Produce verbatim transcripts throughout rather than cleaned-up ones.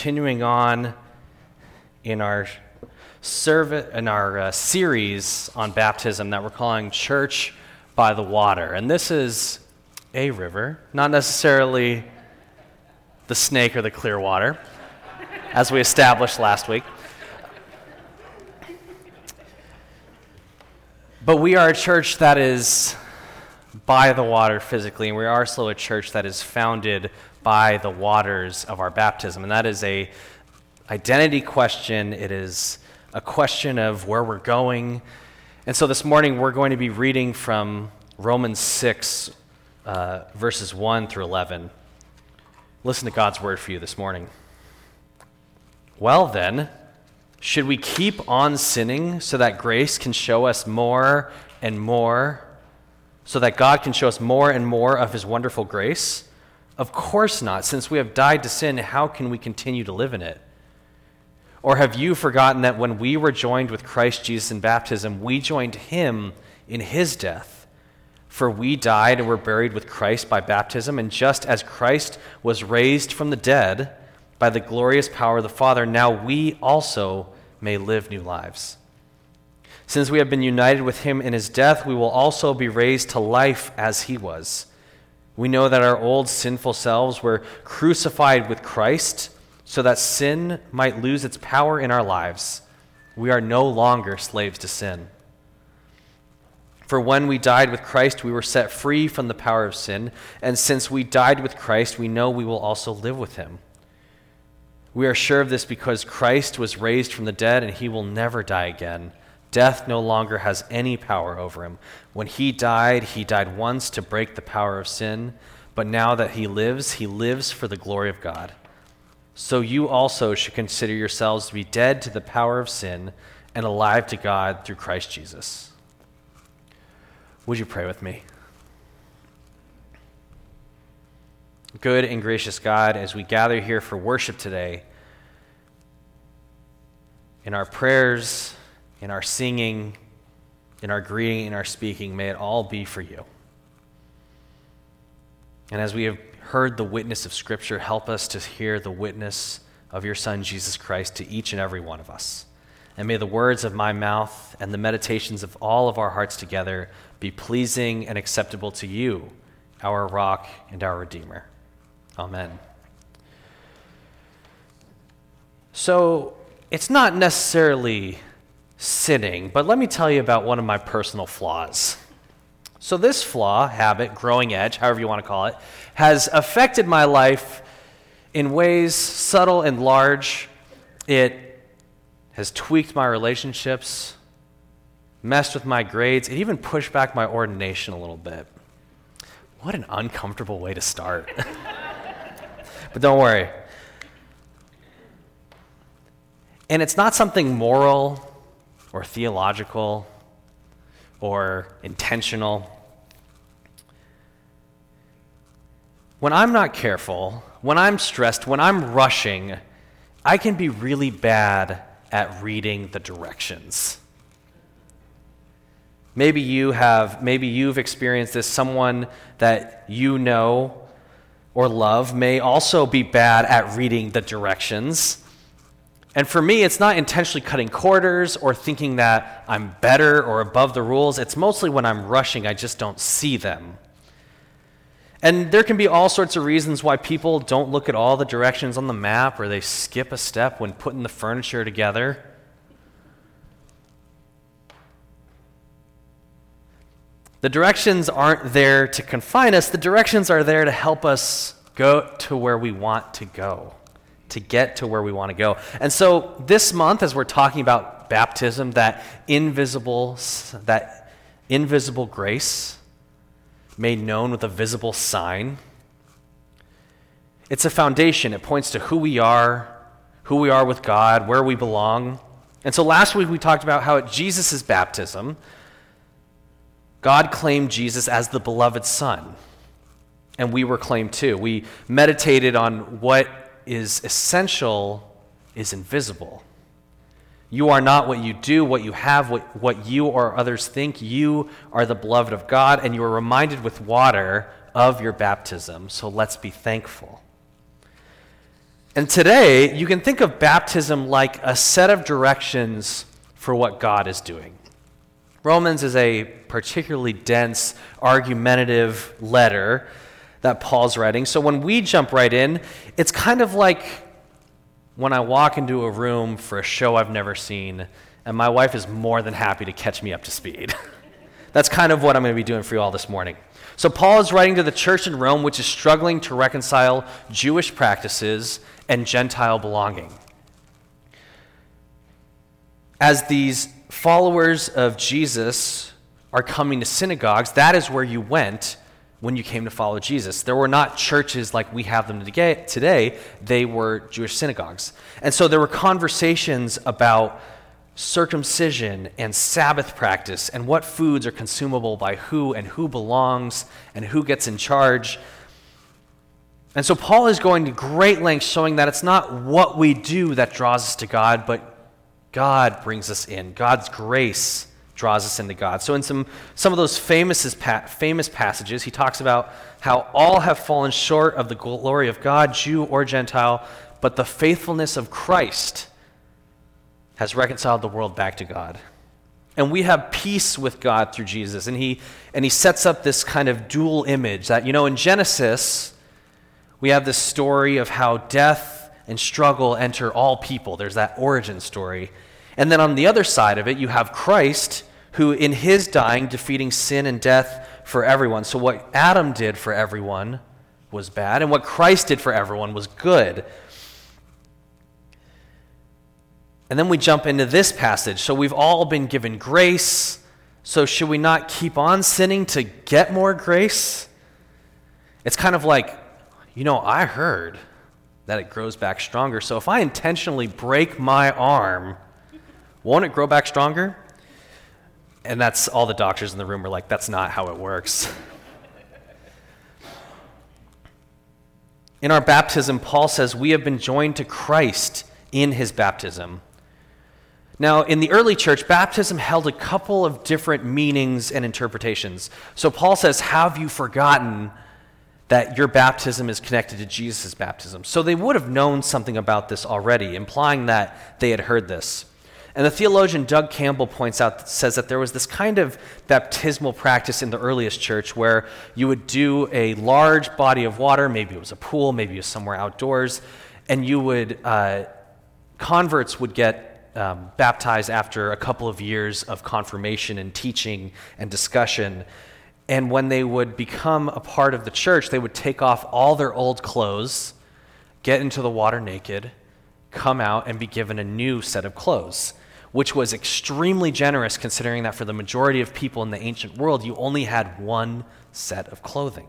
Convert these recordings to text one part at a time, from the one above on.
Continuing on in our service, in our uh, series on baptism that we're calling Church by the Water. And this is a river, not necessarily the Snake or the Clearwater, as we established last week. But we are a church that is by the water physically, and we are also a church that is founded by the waters of our baptism. And that is a identity question. It is a question of where we're going. And so this morning we're going to be reading from Romans six, uh, verses one through eleven. Listen to God's word for you this morning. Well then, should we keep on sinning so that grace can show us more and more, so that God can show us more and more of his wonderful grace? Of course not. Since we have died to sin, how can we continue to live in it? Or have you forgotten that when we were joined with Christ Jesus in baptism, we joined him in his death? For we died and were buried with Christ by baptism, and just as Christ was raised from the dead by the glorious power of the Father, now we also may live new lives. Since we have been united with him in his death, we will also be raised to life as he was. We know that our old sinful selves were crucified with Christ so that sin might lose its power in our lives. We are no longer slaves to sin. For when we died with Christ, we were set free from the power of sin, and since we died with Christ, we know we will also live with him. We are sure of this because Christ was raised from the dead, and he will never die again. Death no longer has any power over him. When he died, he died once to break the power of sin, but now that he lives, he lives for the glory of God. So you also should consider yourselves to be dead to the power of sin and alive to God through Christ Jesus. Would you pray with me? Good and gracious God, as we gather here for worship today, in our prayers, in our singing, in our greeting, in our speaking, may it all be for you. And as we have heard the witness of Scripture, help us to hear the witness of your Son, Jesus Christ, to each and every one of us. And may the words of my mouth and the meditations of all of our hearts together be pleasing and acceptable to you, our rock and our Redeemer. Amen. So, it's not necessarily sinning, but let me tell you about one of my personal flaws. So this flaw, habit, growing edge, however you want to call it, has affected my life in ways subtle and large. It has tweaked my relationships, messed with my grades, it even pushed back my ordination a little bit. What an uncomfortable way to start. But don't worry. And it's not something moral or theological or intentional. When I'm not careful, when I'm stressed, when I'm rushing, I can be really bad at reading the directions. Maybe you have, maybe you've experienced this. Someone that you know or love may also be bad at reading the directions. And for me, it's not intentionally cutting corners or thinking that I'm better or above the rules. It's mostly when I'm rushing, I just don't see them. And there can be all sorts of reasons why people don't look at all the directions on the map, or they skip a step when putting the furniture together. The directions aren't there to confine us. The directions are there to help us go to where we want to go, to get to where we want to go. And so this month, as we're talking about baptism, that invisible, that invisible grace made known with a visible sign, it's a foundation. It points to who we are, who we are with God, where we belong. And so last week we talked about how at Jesus' baptism, God claimed Jesus as the beloved Son, and we were claimed too. We meditated on what is essential is invisible. You are not what you do, what you have, what, what you or others think. You are the beloved of God, and you are reminded with water of your baptism. So let's be thankful. And today, you can think of baptism like a set of directions for what God is doing. Romans is a particularly dense, argumentative letter that Paul's writing. So when we jump right in, it's kind of like when I walk into a room for a show I've never seen, and my wife is more than happy to catch me up to speed. That's kind of what I'm going to be doing for you all this morning. So Paul is writing to the church in Rome, which is struggling to reconcile Jewish practices and Gentile belonging. As these followers of Jesus are coming to synagogues, that is where you went when you came to follow Jesus. There were not churches like we have them today. They were Jewish synagogues. And so there were conversations about circumcision and Sabbath practice and what foods are consumable by who and who belongs and who gets in charge. And so Paul is going to great lengths showing that it's not what we do that draws us to God, but God brings us in. God's grace draws us into God. So in some, some of those famous, famous passages, he talks about how all have fallen short of the glory of God, Jew or Gentile, but the faithfulness of Christ has reconciled the world back to God. And we have peace with God through Jesus. And he, and he sets up this kind of dual image that, you know, in Genesis, we have this story of how death and struggle enter all people. There's that origin story. And then on the other side of it, you have Christ, who in his dying, defeating sin and death for everyone. So what Adam did for everyone was bad, and what Christ did for everyone was good. And then we jump into this passage. So we've all been given grace. So should we not keep on sinning to get more grace? It's kind of like, you know, I heard that it grows back stronger. So if I intentionally break my arm, won't it grow back stronger? And that's all the doctors in the room are like, that's not how it works. In our baptism, Paul says we have been joined to Christ in his baptism. Now, in the early church, baptism held a couple of different meanings and interpretations. So Paul says, have you forgotten that your baptism is connected to Jesus' baptism? So they would have known something about this already, implying that they had heard this. And the theologian Doug Campbell points out, says that there was this kind of baptismal practice in the earliest church where you would do a large body of water, maybe it was a pool, maybe it was somewhere outdoors, and you would, uh, converts would get Um, baptized after a couple of years of confirmation and teaching and discussion. And when they would become a part of the church, they would take off all their old clothes, get into the water naked, come out and be given a new set of clothes, which was extremely generous considering that for the majority of people in the ancient world, you only had one set of clothing.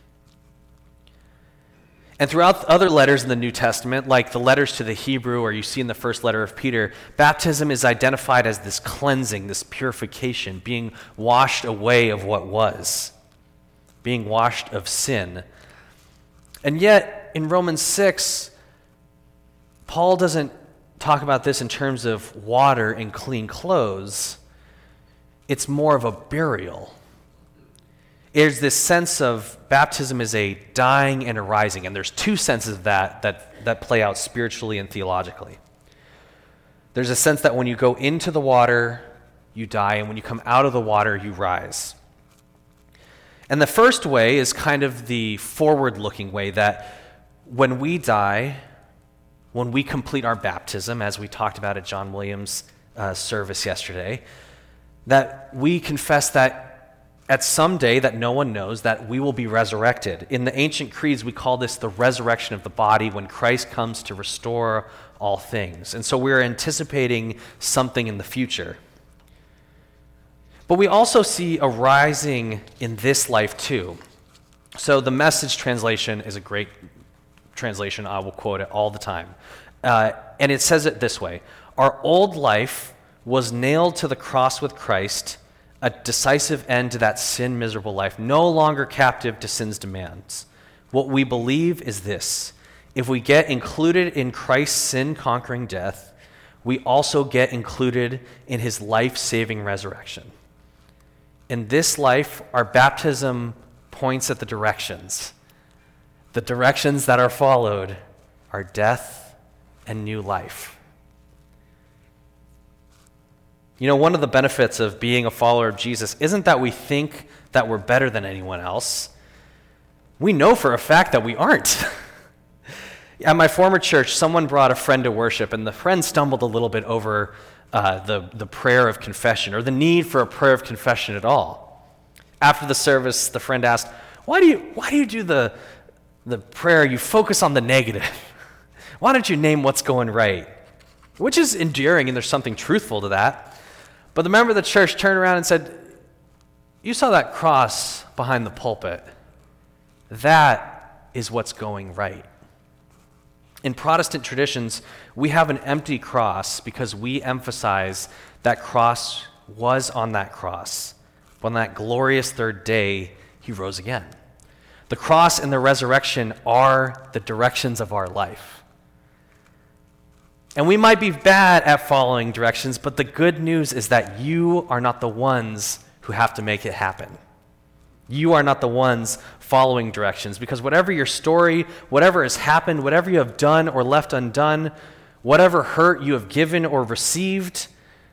And throughout other letters in the New Testament, like the letters to the Hebrew, or you see in the first letter of Peter, baptism is identified as this cleansing, this purification, being washed away of what was, being washed of sin. And yet, in Romans six, Paul doesn't talk about this in terms of water and clean clothes. It's more of a burial. There's this sense of baptism is a dying and a rising, and there's two senses of that, that that play out spiritually and theologically. There's a sense that when you go into the water, you die, and when you come out of the water, you rise. And the first way is kind of the forward-looking way, that when we die, when we complete our baptism, as we talked about at John Williams' uh, service yesterday, that we confess that at some day that no one knows, that we will be resurrected. In the ancient creeds, we call this the resurrection of the body, when Christ comes to restore all things. And so we're anticipating something in the future. But we also see a rising in this life too. So the Message translation is a great translation. I will quote it all the time. Uh, and it says it this way: our old life was nailed to the cross with Christ, a decisive end to that sin-miserable life, no longer captive to sin's demands. What we believe is this: if we get included in Christ's sin-conquering death, we also get included in his life-saving resurrection. In this life, our baptism points at the directions, the directions that are followed are death and new life. You know, one of the benefits of being a follower of Jesus isn't that we think that we're better than anyone else. We know for a fact that we aren't. At my former church, someone brought a friend to worship, and the friend stumbled a little bit over uh, the, the prayer of confession, or the need for a prayer of confession at all. After the service, the friend asked, why do you, why do you do the, the prayer, you focus on the negative? Why don't you name what's going right? Which is endearing, and there's something truthful to that. But the member of the church turned around and said, you saw that cross behind the pulpit. That is what's going right. In Protestant traditions, we have an empty cross because we emphasize that cross was on that cross. But on that glorious third day, he rose again. The cross and the resurrection are the directions of our life. And we might be bad at following directions, but the good news is that you are not the ones who have to make it happen. You are not the ones following directions, because whatever your story, whatever has happened, whatever you have done or left undone, whatever hurt you have given or received,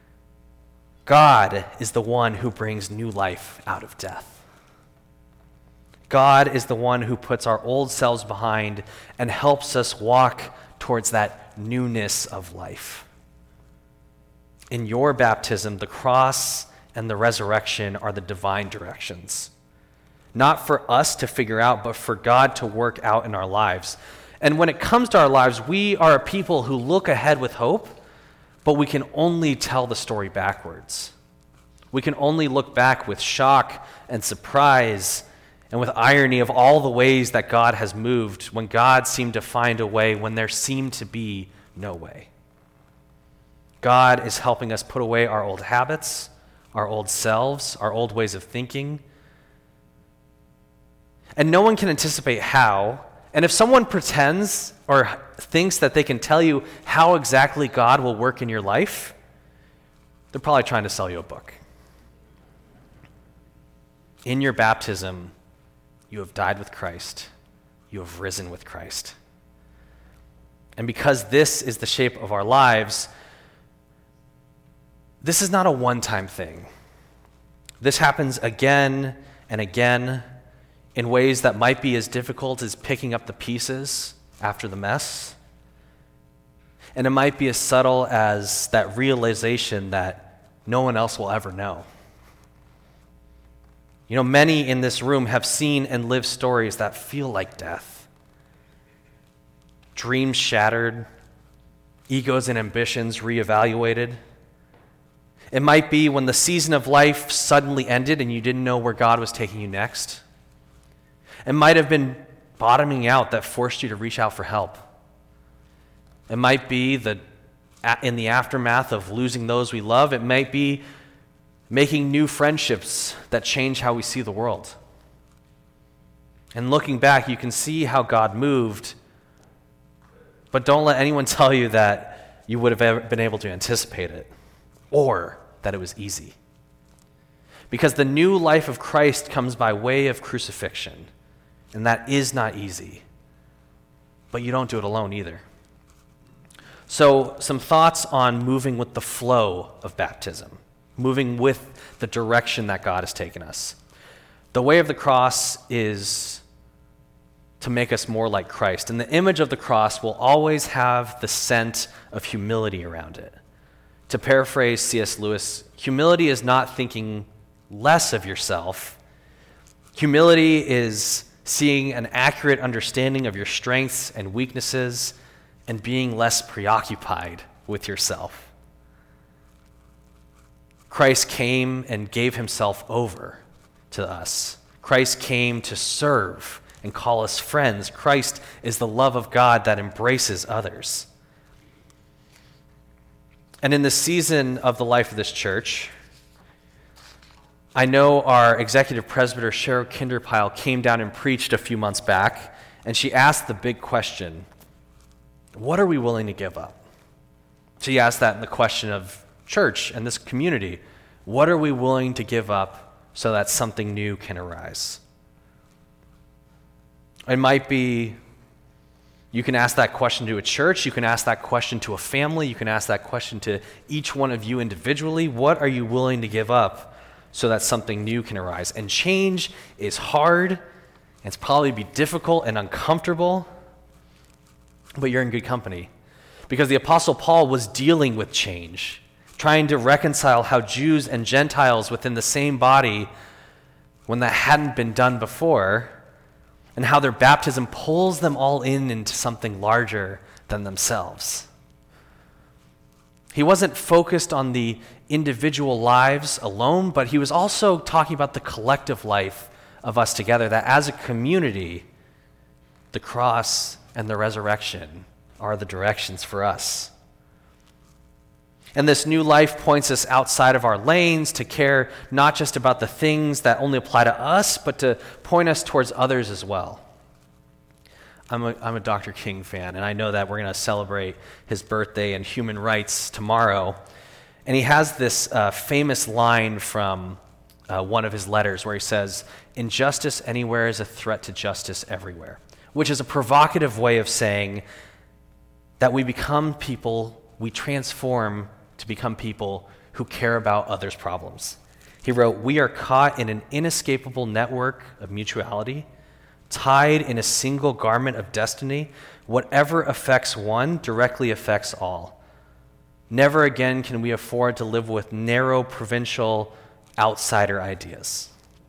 God is the one who brings new life out of death. God is the one who puts our old selves behind and helps us walk towards that newness of life. In your baptism, the cross and the resurrection are the divine directions. Not for us to figure out, but for God to work out in our lives. And when it comes to our lives, we are a people who look ahead with hope, but we can only tell the story backwards. We can only look back with shock and surprise and with irony of all the ways that God has moved when God seemed to find a way when there seemed to be no way. God is helping us put away our old habits, our old selves, our old ways of thinking. And no one can anticipate how. And if someone pretends or thinks that they can tell you how exactly God will work in your life, they're probably trying to sell you a book. In your baptism, you have died with Christ. You have risen with Christ. And because this is the shape of our lives, this is not a one-time thing. This happens again and again in ways that might be as difficult as picking up the pieces after the mess. And it might be as subtle as that realization that no one else will ever know. You know, many in this room have seen and lived stories that feel like death. Dreams shattered, egos and ambitions reevaluated. It might be when the season of life suddenly ended and you didn't know where God was taking you next. It might have been bottoming out that forced you to reach out for help. It might be that in the aftermath of losing those we love, it might be making new friendships that change how we see the world. And looking back, you can see how God moved, but don't let anyone tell you that you would have ever been able to anticipate it or that it was easy. Because the new life of Christ comes by way of crucifixion. And that is not easy. But you don't do it alone either. So, some thoughts on moving with the flow of baptism, moving with the direction that God has taken us. The way of the cross is to make us more like Christ. And the image of the cross will always have the scent of humility around it. To paraphrase C S Lewis, humility is not thinking less of yourself. Humility is seeing an accurate understanding of your strengths and weaknesses, and being less preoccupied with yourself. Christ came and gave himself over to us. Christ came to serve and call us friends. Christ is the love of God that embraces others. And in the season of the life of this church, I know our executive presbyter, Cheryl Kinderpile, came down and preached a few months back, and she asked the big question, what are we willing to give up? She asked that in the question of church and this community. What are we willing to give up so that something new can arise? It might be You can ask that question to a church. You can ask that question to a family. You can ask that question to each one of you individually. What are you willing to give up so that something new can arise? And change is hard, and it's probably be difficult and uncomfortable, but you're in good company. Because the Apostle Paul was dealing with change, trying to reconcile how Jews and Gentiles within the same body, when that hadn't been done before, and how their baptism pulls them all in into something larger than themselves. He wasn't focused on the individual lives alone, but he was also talking about the collective life of us together, that as a community, the cross and the resurrection are the directions for us. And this new life points us outside of our lanes to care not just about the things that only apply to us, but to point us towards others as well. I'm a, I'm a Doctor King fan, and I know that we're going to celebrate his birthday and human rights tomorrow. And he has this uh, famous line from uh, one of his letters where he says, "Injustice anywhere is a threat to justice everywhere," which is a provocative way of saying that we become people, we transform to become people who care about others' problems. He wrote, "We are caught in an inescapable network of mutuality, tied in a single garment of destiny. Whatever affects one directly affects all. Never again can we afford to live with narrow, provincial, outsider ideas.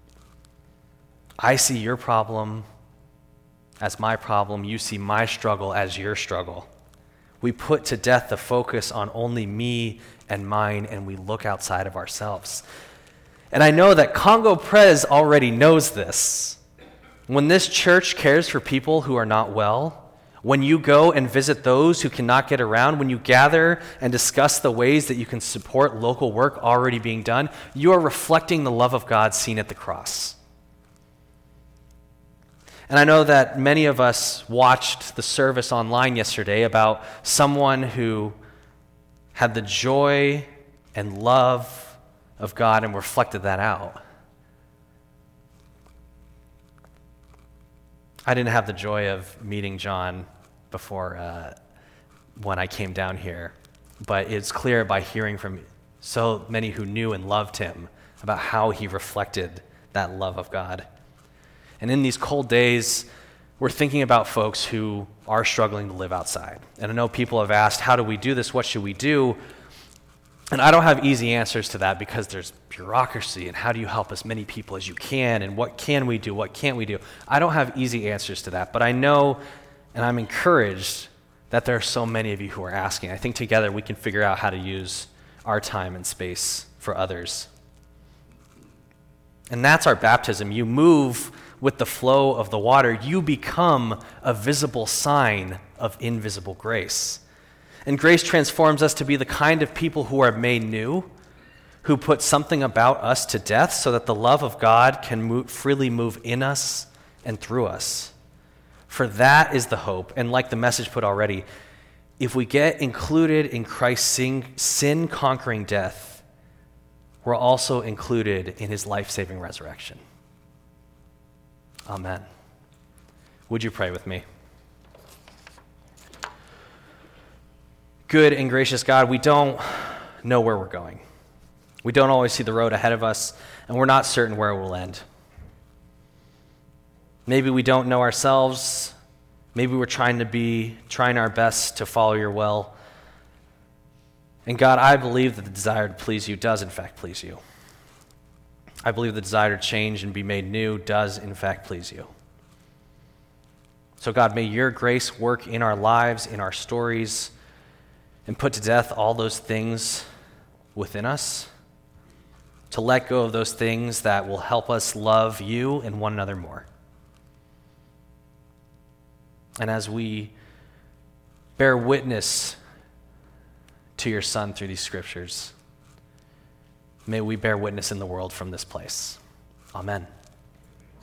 I see your problem as my problem. You see my struggle as your struggle. We put to death the focus on only me and mine, and we look outside of ourselves." And I know that Congo Prez already knows this. When this church cares for people who are not well, when you go and visit those who cannot get around, when you gather and discuss the ways that you can support local work already being done, you are reflecting the love of God seen at the cross. And I know that many of us watched the service online yesterday about someone who had the joy and love of God and reflected that out. I didn't have the joy of meeting John before uh, when I came down here, but it's clear by hearing from so many who knew and loved him about how he reflected that love of God. And in these cold days, we're thinking about folks who are struggling to live outside. And I know people have asked, how do we do this? What should we do? And I don't have easy answers to that because there's bureaucracy and how do you help as many people as you can and what can we do, what can't we do? I don't have easy answers to that, but I know and I'm encouraged that there are so many of you who are asking. I think together we can figure out how to use our time and space for others. And that's our baptism. You move with the flow of the water. You become a visible sign of invisible grace. And grace transforms us to be the kind of people who are made new, who put something about us to death so that the love of God can move, freely move in us and through us. For that is the hope. And like the message put already, if we get included in Christ's sin-conquering death, we're also included in his life-saving resurrection. Amen. Would you pray with me? Good and gracious God, we don't know where we're going. We don't always see the road ahead of us, and we're not certain where it will end. Maybe we don't know ourselves. Maybe we're trying to be, trying our best to follow your will. And God, I believe that the desire to please you does in fact please you. I believe the desire to change and be made new does in fact please you. So God, may your grace work in our lives, in our stories, and put to death all those things within us, to let go of those things that will help us love you and one another more. And as we bear witness to your Son through these scriptures, may we bear witness in the world from this place. Amen.